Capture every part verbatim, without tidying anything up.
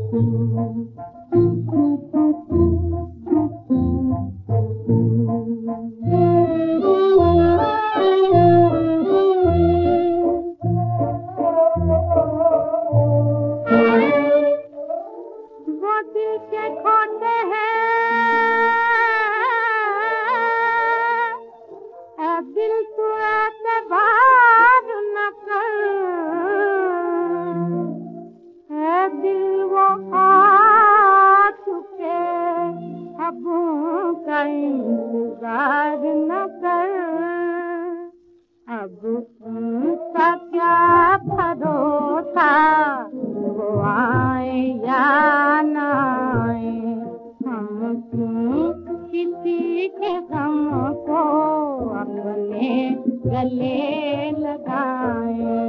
इंतजार न कर, अब उनका क्या भरोसा, वो आए या न आए। हम क्यों किसी के गम को अपने गले लगाएं।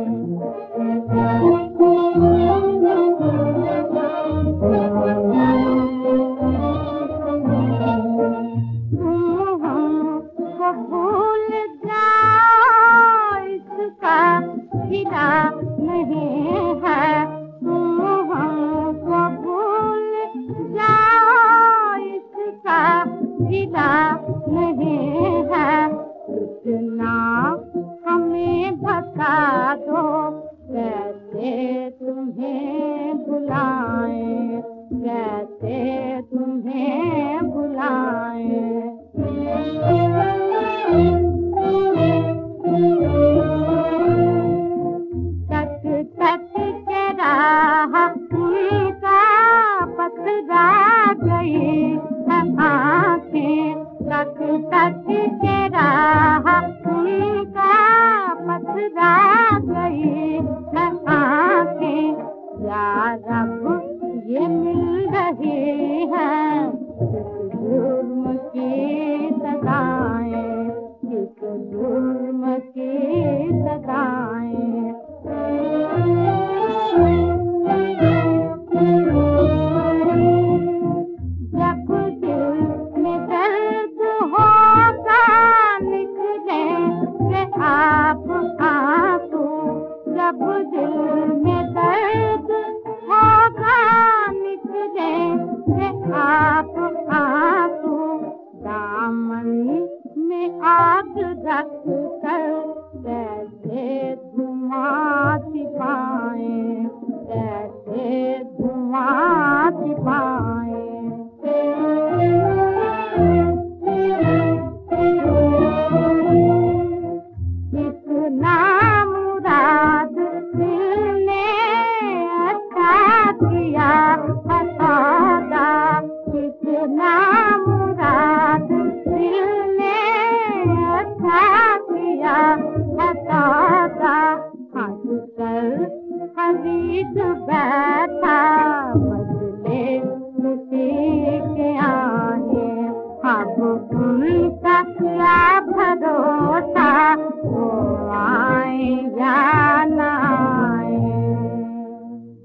भूल जाओ इसका गिला नहीं है, तुम हमको भूल जाओ इसका गिला नहीं है। इतना हमें बता दो कैसे तुम्हें बुलाएं, कैसे तुम्हें बुलाएं। तक तक के राह उनका पथरा गई है आँखें, तक तक के राह उनका पथरा गई है आँखें। या रब ये मिल रही है किस जुर्म की सजाएं, किस जुर्म की सजाएं। जब दिल में दर्द होगा निकलेंगे आप आंसू, जब दिल में दर्द होगा निकलेंगे आप आंसू। दामन में आग रख कर कैसे धुआं छिपाएं, कैसे धुआं छिपाएं। कितना मुराद दिल ने अच्छा किया बतादा, कितना मुराद दिल ने अच्छा किया बतादा। हंस कर खरीद बैठा बदले खुशी के आए, अब उनका